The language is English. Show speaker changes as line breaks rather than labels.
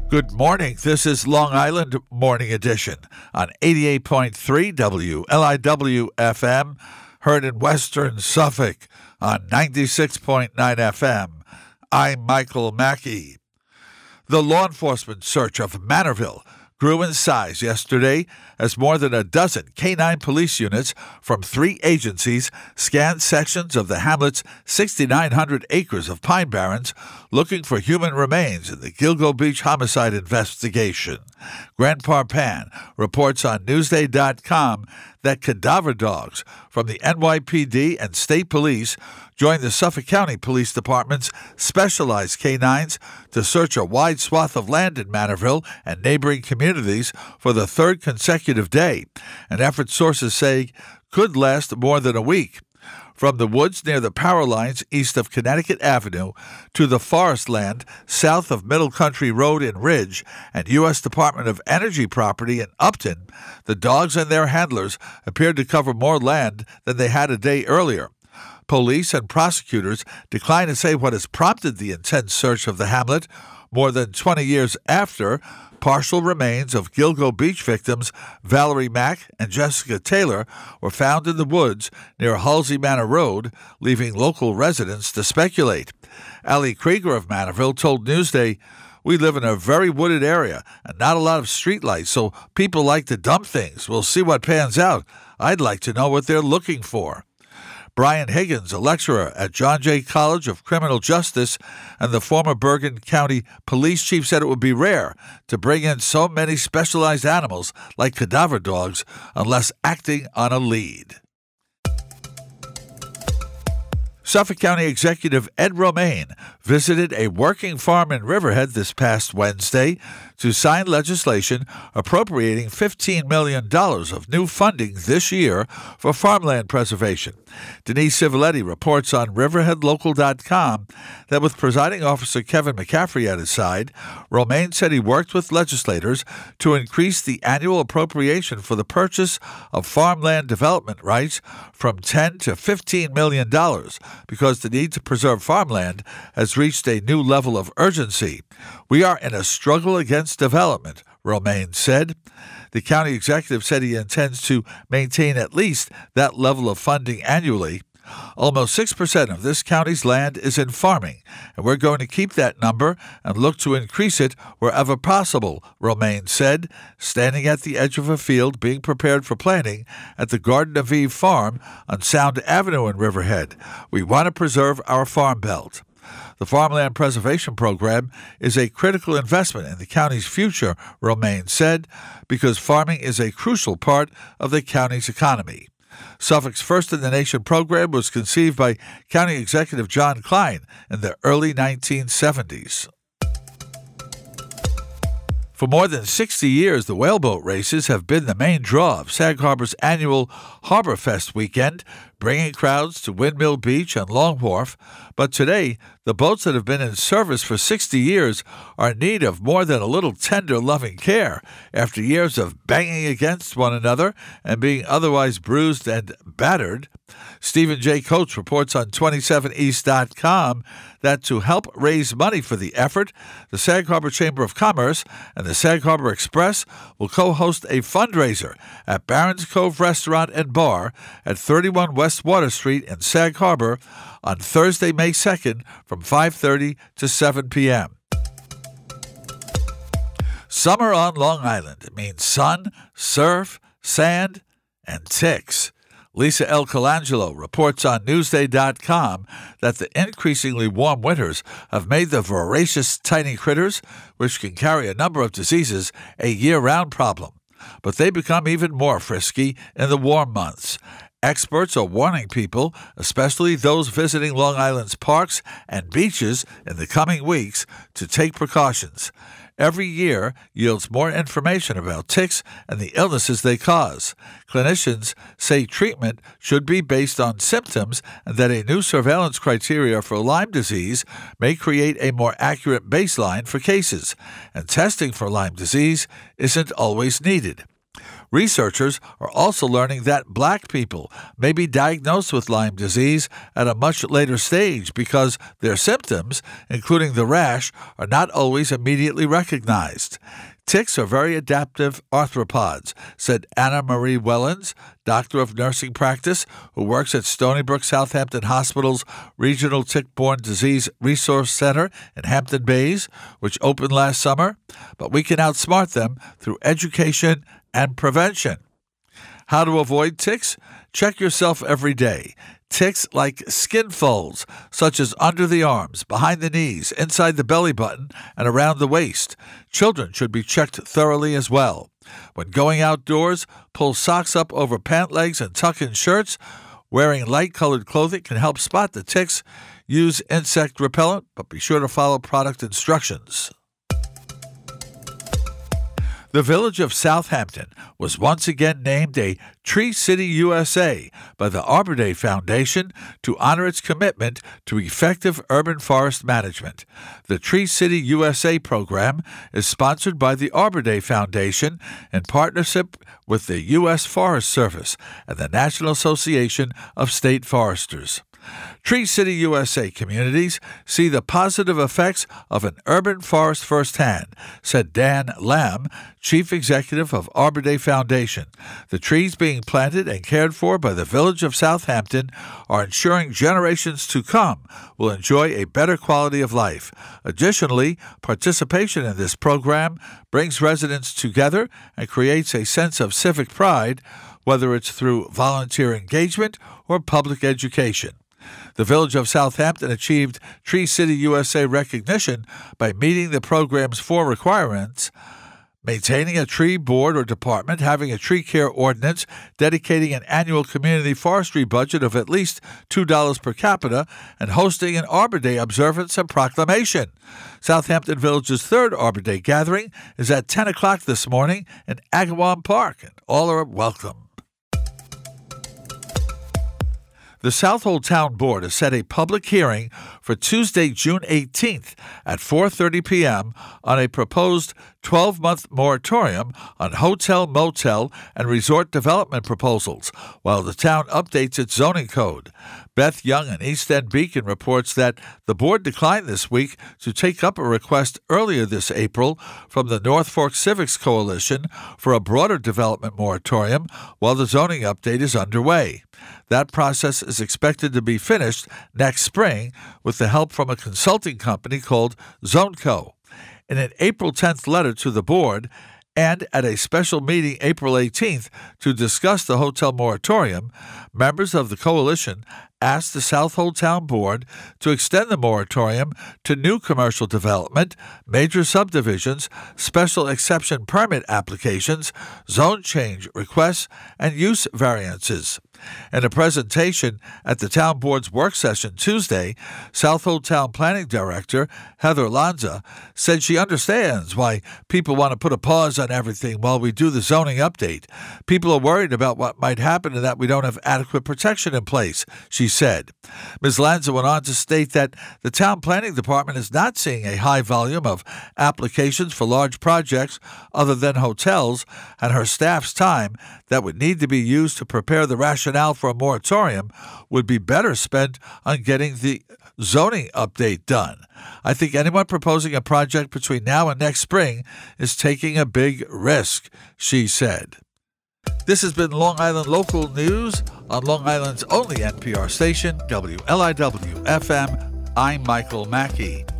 Good morning. This is Long Island Morning Edition on 88.3 WLIW FM, heard in Western Suffolk on 96.9 FM. I'm Michael Mackey. The law enforcement search of Manorville grew in size yesterday as more than a dozen K-9 police units from 3 agencies scanned sections of the hamlet's 6,900 acres of pine barrens looking for human remains in the Gilgo Beach homicide investigation. Grant Parpan reports on Newsday.com that cadaver dogs from the NYPD and state police joined the Suffolk County Police Department's specialized K-9s to search a wide swath of land in Manorville and neighboring communities for the third consecutive day, an effort sources say could last more than a week. From the woods near the power lines east of Connecticut Avenue to the forest land south of Middle Country Road in Ridge and U.S. Department of Energy property in Upton, the dogs and their handlers appeared to cover more land than they had a day earlier. Police and prosecutors decline to say what has prompted the intense search of the hamlet more than 20 years after partial remains of Gilgo Beach victims Valerie Mack and Jessica Taylor were found in the woods near Halsey Manor Road, leaving local residents to speculate. Allie Krieger of Manorville told Newsday, "We live in a very wooded area and not a lot of streetlights, so people like to dump things. We'll see what pans out. I'd like to know what they're looking for." Brian Higgins, a lecturer at John Jay College of Criminal Justice and the former Bergen County police chief, said it would be rare to bring in so many specialized animals like cadaver dogs unless acting on a lead. Suffolk County Executive Ed Romaine visited a working farm in Riverhead this past Wednesday to sign legislation appropriating $15 million of new funding this year for farmland preservation. Denise Civiletti reports on RiverheadLocal.com that with presiding officer Kevin McCaffrey at his side, Romaine said he worked with legislators to increase the annual appropriation for the purchase of farmland development rights from $10 to $15 million because the need to preserve farmland has reached a new level of urgency. "We are in a struggle against development," Romaine said. The county executive said he intends to maintain at least that level of funding annually. Almost 6% of this county's land is in farming, and we're going to keep that number and look to increase it wherever possible, Romaine said, standing at the edge of a field being prepared for planting at the Garden of Eve farm on Sound Avenue in Riverhead. "We want to preserve our farm belt." The Farmland Preservation Program is a critical investment in the county's future, Romaine said, because farming is a crucial part of the county's economy. Suffolk's first-in-the-nation program was conceived by County Executive John Klein in the early 1970s. For more than 60 years, the whaleboat races have been the main draw of Sag Harbor's annual Harbor Fest weekend, bringing crowds to Windmill Beach and Long Wharf. But today, the boats that have been in service for 60 years are in need of more than a little tender, loving care after years of banging against one another and being otherwise bruised and battered. Stephen J. Coates reports on 27east.com that to help raise money for the effort, the Sag Harbor Chamber of Commerce and the Sag Harbor Express will co-host a fundraiser at Barron's Cove Restaurant and Bar at 31 West Water Street in Sag Harbor on Thursday, May 2nd from 5:30 to 7 p.m. Summer on Long Island means sun, surf, sand, and ticks. Lisa L. Colangelo reports on Newsday.com that the increasingly warm winters have made the voracious tiny critters, which can carry a number of diseases, a year-round problem. But they become even more frisky in the warm months. Experts are warning people, especially those visiting Long Island's parks and beaches in the coming weeks, to take precautions. Every year yields more information about ticks and the illnesses they cause. Clinicians say treatment should be based on symptoms and that a new surveillance criteria for Lyme disease may create a more accurate baseline for cases, and testing for Lyme disease isn't always needed. Researchers are also learning that Black people may be diagnosed with Lyme disease at a much later stage because their symptoms, including the rash, are not always immediately recognized. Ticks are very adaptive arthropods, said Anna Marie Wellens, doctor of nursing practice, who works at Stony Brook Southampton Hospital's Regional Tick-Borne Disease Resource Center in Hampton Bays, which opened last summer. But we can outsmart them through education and prevention. How to avoid ticks? Check yourself every day. Ticks like skin folds, such as under the arms, behind the knees, inside the belly button, and around the waist. Children should be checked thoroughly as well. When going outdoors, pull socks up over pant legs and tuck in shirts. Wearing light-colored clothing can help spot the ticks. Use insect repellent, but be sure to follow product instructions. The village of Southampton was once again named a Tree City USA by the Arbor Day Foundation to honor its commitment to effective urban forest management. The Tree City USA program is sponsored by the Arbor Day Foundation in partnership with the U.S. Forest Service and the National Association of State Foresters. Tree City USA communities see the positive effects of an urban forest firsthand, said Dan Lamb, Chief Executive of Arbor Day Foundation. The trees being planted and cared for by the village of Southampton are ensuring generations to come will enjoy a better quality of life. Additionally, participation in this program brings residents together and creates a sense of civic pride, whether it's through volunteer engagement or public education. The village of Southampton achieved Tree City USA recognition by meeting the program's 4 requirements: maintaining a tree board or department, having a tree care ordinance, dedicating an annual community forestry budget of at least $2 per capita, and hosting an Arbor Day observance and proclamation. Southampton Village's 3rd Arbor Day gathering is at 10 o'clock this morning in Agawam Park, and all are welcome. The Southold Town Board has set a public hearing for Tuesday, June 18th at 4:30 p.m. on a proposed 12-month moratorium on hotel, motel, and resort development proposals while the town updates its zoning code. Beth Young in East End Beacon reports that the board declined this week to take up a request earlier this April from the North Fork Civics Coalition for a broader development moratorium while the zoning update is underway. That process is expected to be finished next spring with the help from a consulting company called ZoneCo. In an April 10th letter to the board, and at a special meeting April 18th to discuss the hotel moratorium, members of the coalition asked the Southold Town Board to extend the moratorium to new commercial development, major subdivisions, special exception permit applications, zone change requests, and use variances. In a presentation at the Town Board's work session Tuesday, Southold Town Planning Director Heather Lanza said she understands why people want to put a pause on everything while we do the zoning update. People are worried about what might happen and that we don't have adequate protection in place, she said. Ms. Lanza went on to state that the Town Planning Department is not seeing a high volume of applications for large projects other than hotels, and her staff's time that would need to be used to prepare the rationale for a moratorium would be better spent on getting the zoning update done. I think anyone proposing a project between now and next spring is taking a big risk, she said. This has been Long Island Local News on Long Island's only NPR station, WLIW-FM. I'm Michael Mackey.